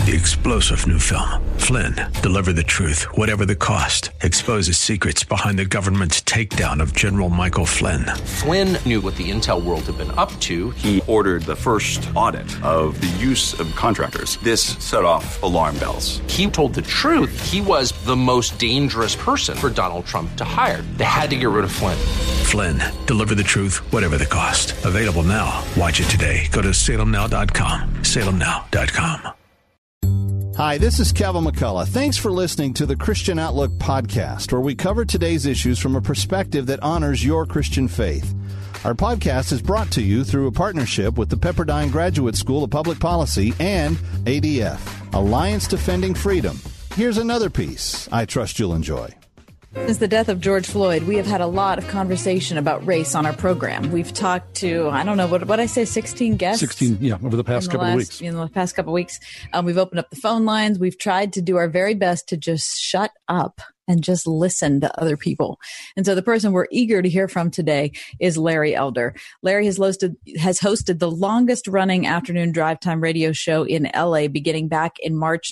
The explosive new film, Flynn, deliver the truth, whatever the cost, exposes secrets behind the government's takedown of General Michael Flynn. Flynn knew what the intel world had been up to. He ordered the first audit of the use of contractors. This set off alarm bells. He told the truth. He was the most dangerous person for Donald Trump to hire. They had to get rid of Flynn. Flynn, deliver the truth, whatever the cost. Available now. Watch it today. Go to salemnow.com. salemnow.com. Hi, this is Kevin McCullough. Thanks for listening to the Christian Outlook podcast, where we cover today's issues from a perspective that honors your Christian faith. Our podcast is brought to you through a partnership with the Pepperdine Graduate School of Public Policy and ADF, Alliance Defending Freedom. Here's another piece I trust you'll enjoy. Since the death of George Floyd, we have had a lot of conversation about race on our program. We've talked to, I don't know, what I say, 16 guests? 16, yeah, over the past couple of weeks. In the past couple of weeks. We've opened up the phone lines. We've tried to do our very best to just shut up and just listen to other people. And so the person we're eager to hear from today is Larry Elder. Larry has hosted the longest running afternoon drive time radio show in LA beginning back in March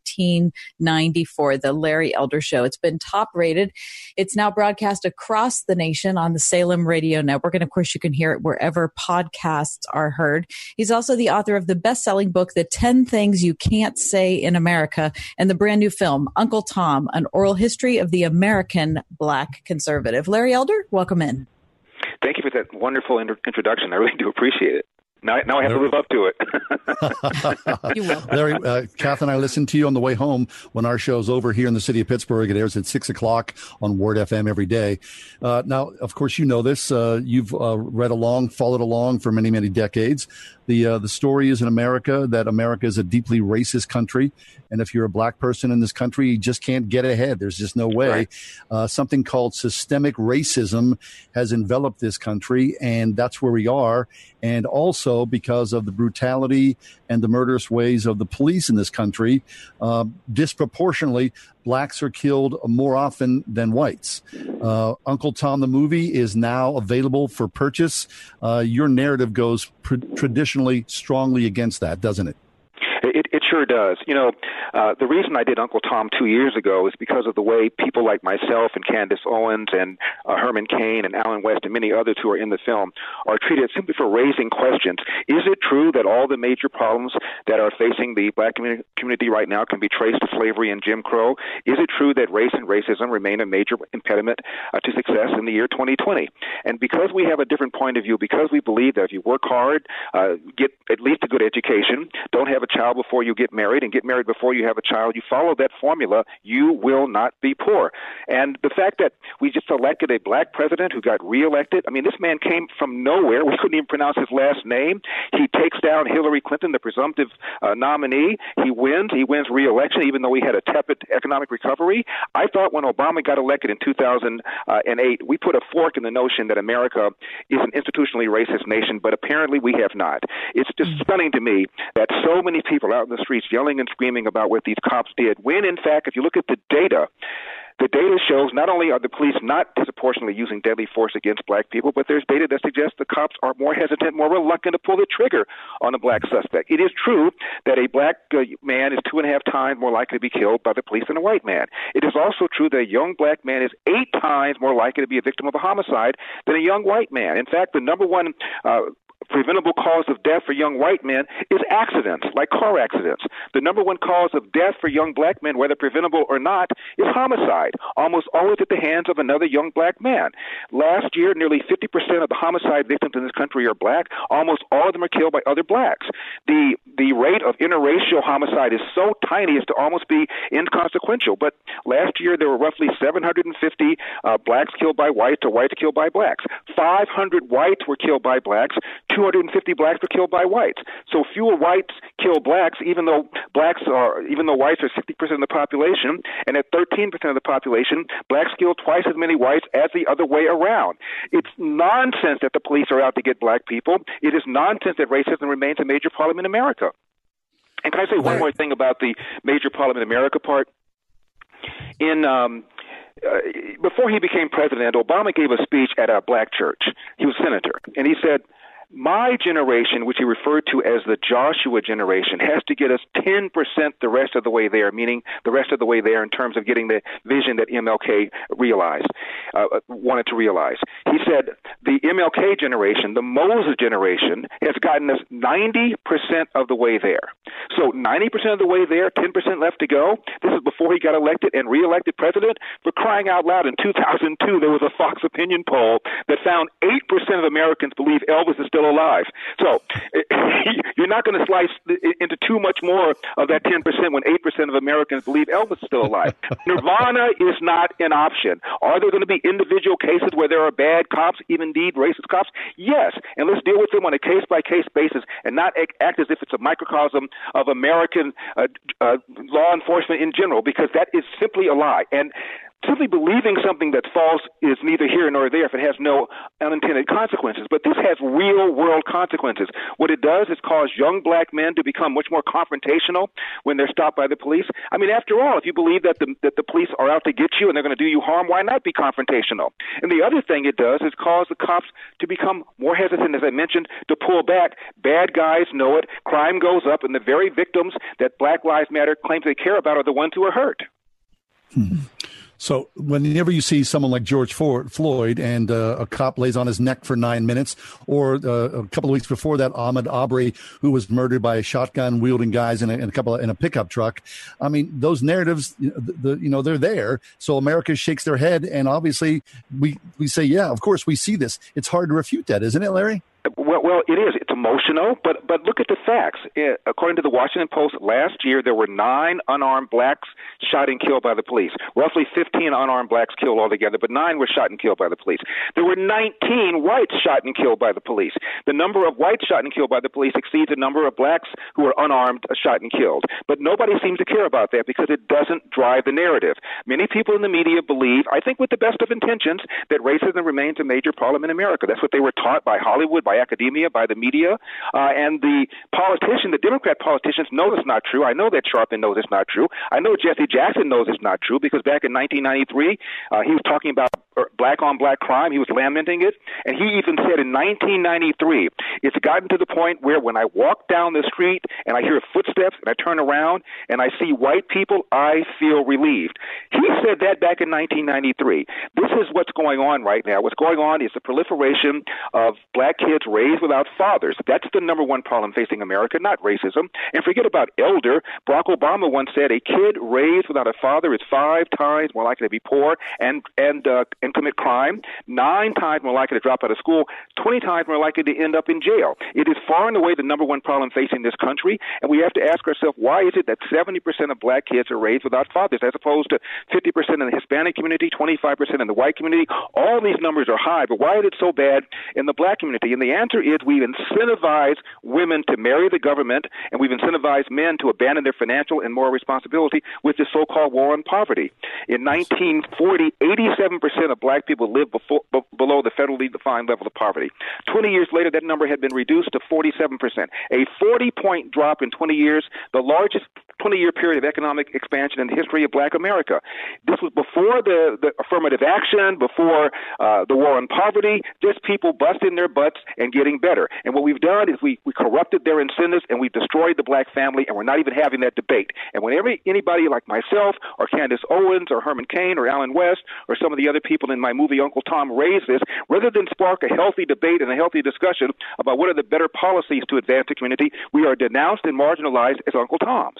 1994, the Larry Elder Show. It's been top rated. It's now broadcast across the nation on the Salem Radio Network. And of course, you can hear it wherever podcasts are heard. He's also the author of the best-selling book, The 10 Things You Can't Say in America, and the brand new film, Uncle Tom, An Oral History of the American Black Conservative. Larry Elder, welcome in. Thank you for that wonderful introduction. I really do appreciate it. Now I have to live up to it. You will. Larry, Kath and I listened to you on the way home when our show's over here in the city of Pittsburgh. It airs at 6 o'clock on Word FM every day. Now, of course, you know this. You've read along, followed along for many, many decades. The story is in America that America is a deeply racist country. And if you're a black person in this country, you just can't get ahead. There's just no way. Right. Something called systemic racism has enveloped this country, and that's where we are. And also because of the brutality and the murderous ways of the police in this country, disproportionately, blacks are killed more often than whites. Uncle Tom, the movie, is now available for purchase. Your narrative goes traditionally strongly against that, doesn't it? It sure does. You know, the reason I did Uncle Tom 2 years ago is because of the way people like myself and Candace Owens and Herman Cain and Alan West and many others who are in the film are treated simply for raising questions. Is it true that all the major problems that are facing the black community right now can be traced to slavery and Jim Crow? Is it true that race and racism remain a major impediment to success in the year 2020? And because we have a different point of view, because we believe that if you work hard, get at least a good education, don't have a child before you get married, and get married before you have a child, you follow that formula, you will not be poor. And the fact that we just elected a black president who got reelected, I mean, this man came from nowhere. We couldn't even pronounce his last name. He takes down Hillary Clinton, the presumptive nominee. He wins reelection, even though we had a tepid economic recovery. I thought when Obama got elected in 2008, we put a fork in the notion that America is an institutionally racist nation, but apparently we have not. It's just stunning to me that so many people out in the streets yelling and screaming about what these cops did, when in fact, if you look at the data shows not only are the police not disproportionately using deadly force against black people, but there's data that suggests the cops are more hesitant, more reluctant to pull the trigger on a black suspect. It is true that a black man is 2.5 times more likely to be killed by the police than a white man. It is also true that a young black man is 8 times more likely to be a victim of a homicide than a young white man. In fact, the number one preventable cause of death for young white men is accidents, like car accidents. The number one cause of death for young black men, whether preventable or not, is homicide, almost always at the hands of another young black man. Last year, nearly 50% of the homicide victims in this country are black. Almost all of them are killed by other blacks. The rate of interracial homicide is so tiny as to almost be inconsequential. But last year, there were roughly 750 blacks killed by whites or whites killed by blacks. 500 whites were killed by blacks. 250 blacks were killed by whites. So fewer whites kill blacks, even though whites are 60% of the population, and at 13% of the population, blacks kill twice as many whites as the other way around. It's nonsense that the police are out to get black people. It is nonsense that racism remains a major problem in America. And can I say one more thing about the major problem in America part? Before he became president, Obama gave a speech at a black church. He was senator, and he said, My generation, which he referred to as the Joshua generation, has to get us 10% the rest of the way there, meaning the rest of the way there in terms of getting the vision that MLK wanted to realize. He said the MLK generation, the Moses generation, has gotten us 90% of the way there. So 90% of the way there, 10% left to go. This is before he got elected and reelected president. For crying out loud, in 2002, there was a Fox opinion poll that found 8% of Americans believe Elvis is still alive. So you're not going to slice into too much more of that 10% when 8% of Americans believe Elvis is still alive. Nirvana is not an option. Are there going to be individual cases where there are bad cops, even indeed racist cops? Yes, and let's deal with them on a case-by-case basis and not act as if it's a microcosm of American law enforcement in general, because that is simply a lie. And simply believing something that's false is neither here nor there if it has no unintended consequences. But this has real-world consequences. What it does is cause young black men to become much more confrontational when they're stopped by the police. I mean, after all, if you believe that the police are out to get you and they're going to do you harm, why not be confrontational? And the other thing it does is cause the cops to become more hesitant, as I mentioned, to pull back. Bad guys know it. Crime goes up, and the very victims that Black Lives Matter claims they care about are the ones who are hurt. So whenever you see someone like George Floyd and a cop lays on his neck for 9 minutes, or a couple of weeks before that, Ahmaud Arbery, who was murdered by a shotgun wielding guys in a pickup truck. I mean, those narratives, they're there. So America shakes their head, and obviously we say, yeah, of course we see this. It's hard to refute that, isn't it, Larry? Well, it is. It's emotional, but look at the facts. According to the Washington Post, last year there were 9 unarmed blacks shot and killed by the police. Roughly 15 unarmed blacks killed altogether, but 9 were shot and killed by the police. There were 19 whites shot and killed by the police. The number of whites shot and killed by the police exceeds the number of blacks who were unarmed shot and killed. But nobody seems to care about that because it doesn't drive the narrative. Many people in the media believe, I think with the best of intentions, that racism remains a major problem in America. That's what they were taught by Hollywood, by academia, by the media, and the Democrat politicians know that's not true. I know that Sharpton knows it's not true. I know Jesse Jackson knows it's not true because back in 1993, he was talking about black-on-black crime. He was lamenting it, and he even said in 1993, it's gotten to the point where when I walk down the street and I hear footsteps and I turn around and I see white people, I feel relieved. He said that back in 1993. This is what's going on right now. What's going on is the proliferation of black kids raised without fathers. That's the number one problem facing America, not racism. And forget about elder. Barack Obama once said a kid raised without a father is 5 times more likely to be poor and commit crime, 9 times more likely to drop out of school, 20 times more likely to end up in jail. It is far and away the number one problem facing this country, and we have to ask ourselves, why is it that 70% of black kids are raised without fathers as opposed to 50% in the Hispanic community, 25% in the white community? All these numbers are high, but why is it so bad in the black community? And the answer is we've incentivized women to marry the government, and we've incentivized men to abandon their financial and moral responsibility with the so-called war on poverty. In 1940, 87% of black people lived below the federally defined level of poverty. 20 years later, that number had been reduced to 47%. A 40-point drop in 20 years, the largest 20-year period of economic expansion in the history of black America. This was before the affirmative action, before the war on poverty, just people busting their butts and getting better. And what we've done is we corrupted their incentives and we've destroyed the black family, and we're not even having that debate. And whenever anybody like myself or Candace Owens or Herman Cain or Alan West or some of the other people in my movie Uncle Tom raise this, rather than spark a healthy debate and a healthy discussion about what are the better policies to advance the community, we are denounced and marginalized as Uncle Toms.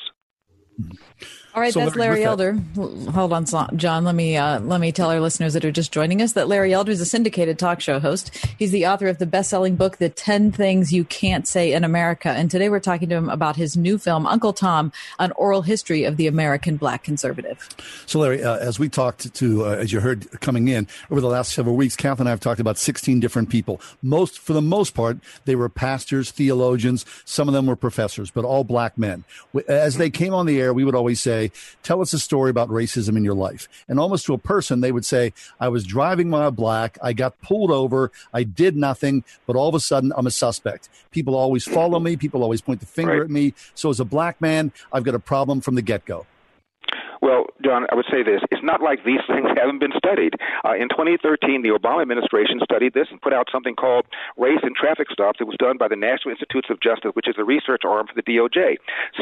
All right, so that's Larry Elder. Hold on, John. Let me tell our listeners that are just joining us that Larry Elder is a syndicated talk show host. He's the author of the best-selling book, The 10 Things You Can't Say in America. And today we're talking to him about his new film, Uncle Tom, an oral history of the American black conservative. So, Larry, as we talked to, as you heard coming in, over the last several weeks, Kath and I have talked about 16 different people. For the most part, they were pastors, theologians. Some of them were professors, but all black men. As they came on the air, we would always say, tell us a story about racism in your life. And almost to a person, they would say, I was driving while black. I got pulled over. I did nothing. But all of a sudden, I'm a suspect. People always follow me. People always point the finger at me. So as a black man, I've got a problem from the get-go. Well, John, I would say this. It's not like these things haven't been studied. In 2013, the Obama administration studied this and put out something called Race in Traffic Stops. It was done by the National Institutes of Justice, which is a research arm for the DOJ.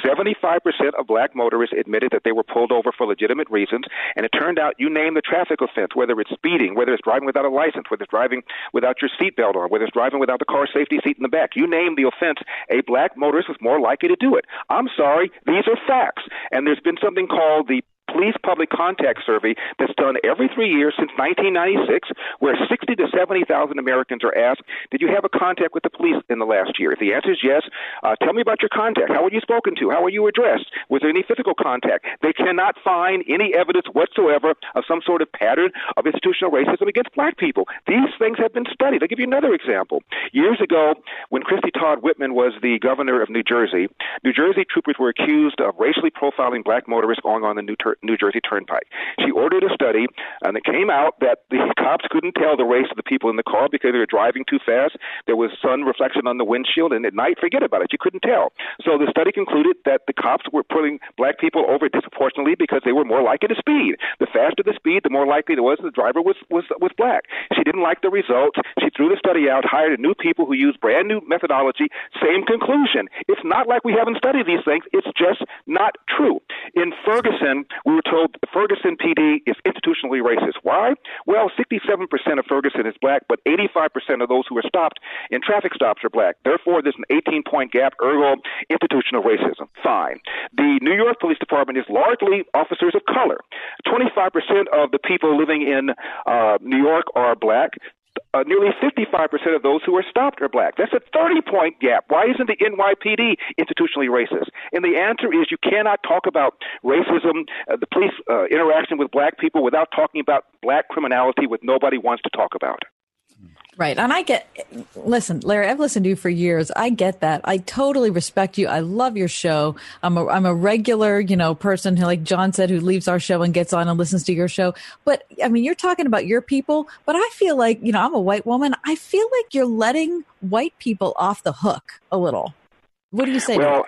75% of black motorists admitted that they were pulled over for legitimate reasons, and it turned out you name the traffic offense, whether it's speeding, whether it's driving without a license, whether it's driving without your seatbelt on, whether it's driving without the car safety seat in the back. You name the offense, a black motorist was more likely to do it. I'm sorry, these are facts. And there's been something called the Police Public Contact Survey that's done every 3 years since 1996, where 60 to 70,000 Americans are asked, did you have a contact with the police in the last year? If the answer is yes, tell me about your contact. How were you spoken to? How were you addressed? Was there any physical contact? They cannot find any evidence whatsoever of some sort of pattern of institutional racism against black people. These things have been studied. I'll give you another example. Years ago, when Christy Todd Whitman was the governor of New Jersey troopers were accused of racially profiling black motorists going on the New Jersey Turnpike. She ordered a study, and it came out that the cops couldn't tell the race of the people in the car because they were driving too fast. There was sun reflection on the windshield, and at night, forget about it. You couldn't tell. So the study concluded that the cops were putting black people over disproportionately because they were more likely to speed. The faster the speed, the more likely it was the driver was black. She didn't like the results. She threw the study out, hired new people who used brand new methodology. Same conclusion. It's not like we haven't studied these things. It's just not true. In Ferguson, we were told the Ferguson PD is institutionally racist. Why? Well, 67% of Ferguson is black, but 85% of those who are stopped in traffic stops are black. Therefore, there's an 18-point gap, ergo institutional racism. Fine. The New York Police Department is largely officers of color. 25% of the people living in New York are black. Nearly 55% of those who are stopped are black. That's a 30-point gap. Why isn't the NYPD institutionally racist? And the answer is you cannot talk about racism, the police interaction with black people without talking about black criminality, which nobody wants to talk about. Right. And listen, Larry, I've listened to you for years. I get that. I totally respect you. I love your show. I'm a regular, person who, like John said, who leaves our show and gets on and listens to your show. But I mean, you're talking about your people, but I feel like, I'm a white woman. I feel like you're letting white people off the hook a little. What do you say to that?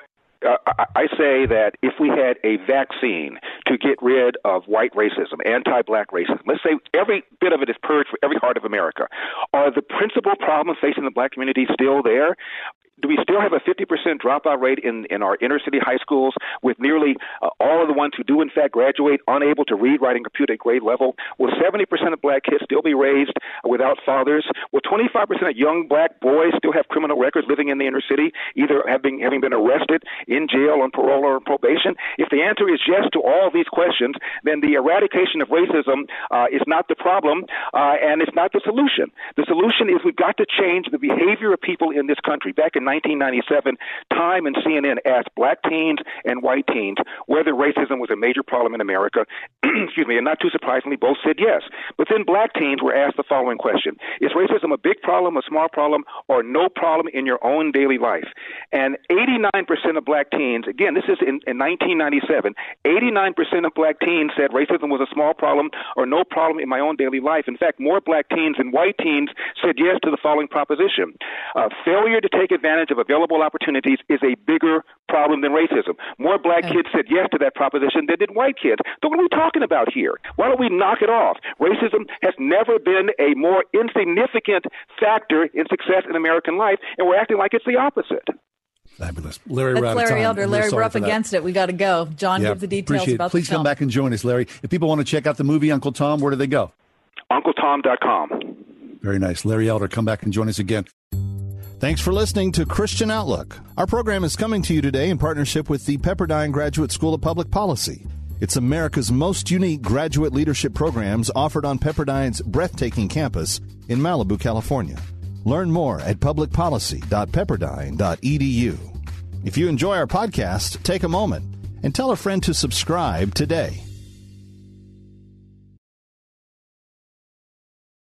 I say that if we had a vaccine to get rid of white racism, anti-black racism, let's say every bit of it is purged for every heart of America, are the principal problems facing the black community still there? Do we still have a 50% dropout rate in our inner city high schools with nearly all of the ones who do in fact graduate unable to read, write, and compute at grade level? Will 70% of black kids still be raised without fathers? Will 25% of young black boys still have criminal records living in the inner city, either having been arrested, in jail, on parole, or on probation? If the answer is yes to all of these questions, then the eradication of racism is not the problem, and it's not the solution. The solution is we've got to change the behavior of people in this country. Back in 1997, Time and CNN asked black teens and white teens whether racism was a major problem in America. Excuse me, and not too surprisingly, both said yes. But then black teens were asked the following question: is racism a big problem, a small problem, or no problem in your own daily life? And 89% of black teens, again, this is in 1997, 89% of black teens said racism was a small problem or no problem in my own daily life. In fact, more black teens than white teens said yes to the following proposition: failure to take advantage of available opportunities is a bigger problem than racism. More black kids said yes to that proposition than did white kids. So what are we talking about here? Why don't we knock it off? Racism has never been a more insignificant factor in success in American life, and we're acting like it's the opposite. Fabulous. Larry, that's Larry Elder. Larry, we're up against it. We got to go. John, give the details about Please the film. come back and join us, Larry. If people want to check out the movie Uncle Tom, where do they go? UncleTom.com. Very nice. Larry Elder, come back and join us again. Thanks for listening to Christian Outlook. Our program is coming to you today in partnership with the Pepperdine Graduate School of Public Policy. It's America's most unique graduate leadership programs offered on Pepperdine's breathtaking campus in Malibu, California. Learn more at publicpolicy.pepperdine.edu. If you enjoy our podcast, take a moment and tell a friend to subscribe today.